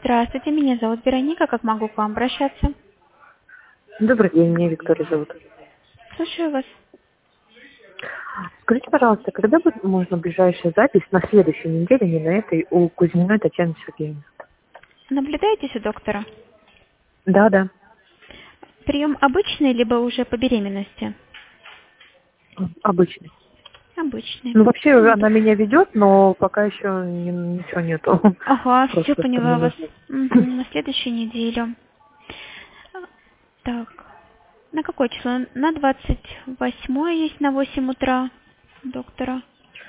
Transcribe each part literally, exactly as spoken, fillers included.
Здравствуйте, меня зовут Вероника. Как могу к вам обращаться? Добрый день, меня Виктория зовут. Слушаю вас. Скажите, пожалуйста, когда будет можно ближайшая запись на следующей неделе, не на этой, у Кузьминой Татьяны Сергеевны? Наблюдаетесь у доктора? Да, да, Прием обычный, либо уже по беременности? обычный. Обычный. Ну, вообще М, она меня ведет, но пока еще ни- ничего нету. Ага, все Просто что мне поняла вас. нужно. Мгм, на следующей неделе. Так, на какое число? На двадцать восьмое есть на восемь утра у доктора.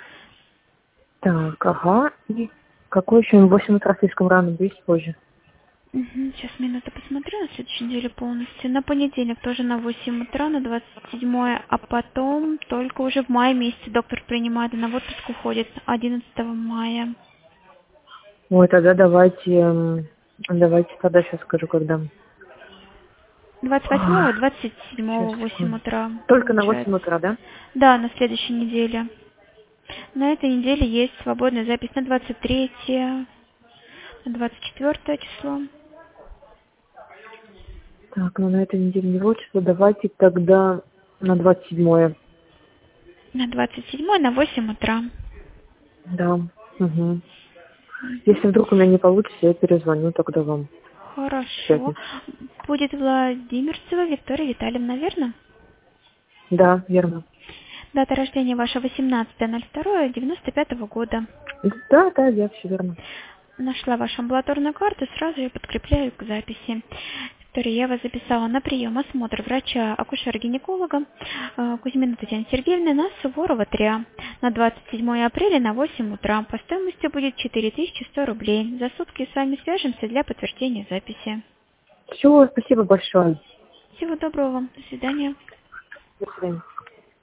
Так, ага. И какой еще? В восемь утра слишком рано, есть позже. Мгм, сейчас минуту посмотрю на следующей неделе полностью. На понедельник тоже на восемь утра, на двадцать седьмое, а потом только уже в мае месяце доктор принимает, она в отпуск уходит одиннадцатого мая. Ой, тогда давайте, м, давайте тогда сейчас скажу, когда. двадцать восьмого, двадцать седьмого, Сейчас, восемь секунду. утра Только на восемь получается. утра, да? Да, на следующей неделе. На этой неделе есть свободная запись на двадцать третье, на двадцать четвёртое число. Так, ну на этой неделе не число. Давайте тогда на двадцать седьмое. На двадцать седьмое на восемь утра. Да. Угу. Мгм. Если вдруг у меня не получится, я перезвоню тогда вам в Хорошо. пятницу. Будет Владимирцева Виктория Витальевна, верно? Да, верно. Дата рождения ваша восемнадцатое ноль второе девяносто пятого года. Да, да, я все верно. Нашла вашу амбулаторную карту, сразу ее подкрепляю к записи. Виктория, я вас записала на прием, осмотр врача, акушера-гинеколога э, Кузьмина Татьяны Сергеевны на Суворова три А на двадцать седьмое апреля на восемь утра. По стоимости будет четыре тысячи сто рублей. За сутки с вами свяжемся для подтверждения записи. Все, спасибо большое. Всего доброго вам. До свидания. До свидания.